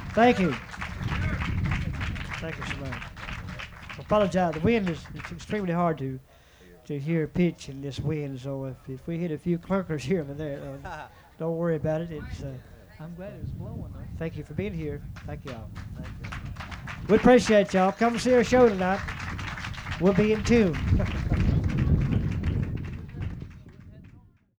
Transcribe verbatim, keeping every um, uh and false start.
Thank you. Thank you so much. I apologize. The wind is it's extremely hard to to hear pitch in this wind. So if, if we hit a few clunkers here and there, uh, don't worry about it. It's. Uh, I'm glad it was blowing though. thank you for being here. Thank y'all. Thank you. We appreciate y'all. Come see our show tonight. We'll be in tune.